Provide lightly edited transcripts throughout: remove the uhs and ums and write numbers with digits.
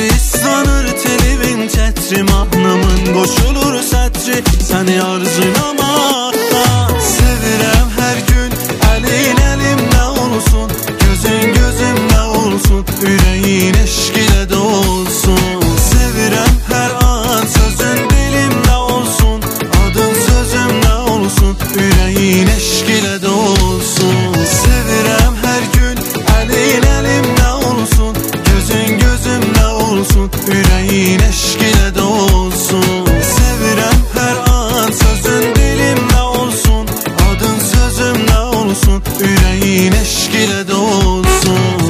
ıslanır telivin çətri, mahnımın qoşulur sətri səni arzulamakta. Sevirəm hər gün əlin əlimdə olsun, gözün gözümdə olsun, ürəyin eşq ilə dolsun. Sevirəm hər an sözün dilimdə olsun, adın sözümdə olsun, ürəyin eşq ilə dolsun. Sevirəm hər gün əlin əlimdə olsun, gözün gözümdə olsun, ürəyin eşq ilə dolsun. Sevirəm hər an sözün dilimdə olsun, adın sözümdə olsun, ürəyin eşq ilə dolsun.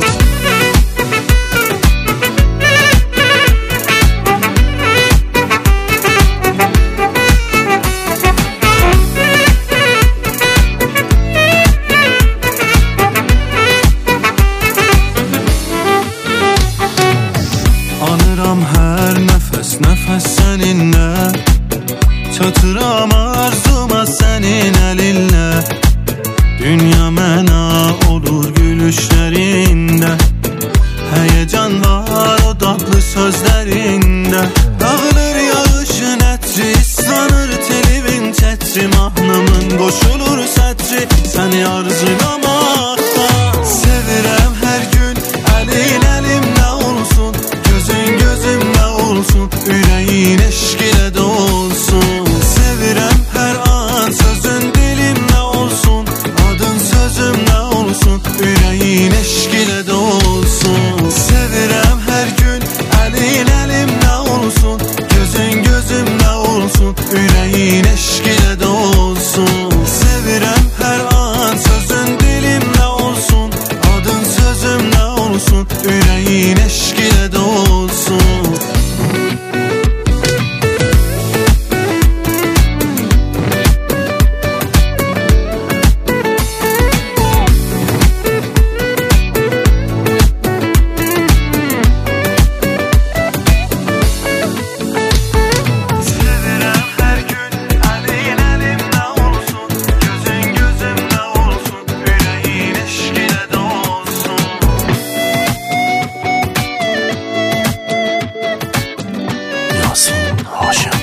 Anıram hər nəfəs nəfəs səninlə, çatıram arzuma sənin əlinlə. Dünya məna olur gülüşlərində, həyəcan var o dadlı sözlərində. Dağılır yağışın ətri, ıslanır telivin çətri, mahnımın qoşulur sətri səni arzulamakta. Sevirəm hər gün əlin əlimdə olsun, gözün gözümdə olsun, ürəyin eşq ilə dolsun. Sevirəm hər an sözün dilimdə olsun, adın sözümdə olsun, ürəyin eşq ilə dolsun. Sevirəm hər gün əlin əlimdə olsun, gözün gözümdə olsun, ürəyin eşq ilə dolsun. Sevirəm hər an sözün dilimdə olsun, adın sözümdə olsun, ürəyin eşq ilə dolsun. Sevirəm hər gün əlin əlimdə olsun, gözün gözümdə olsun, ürəyin eşq ilə dolsun. Yasin Haşim.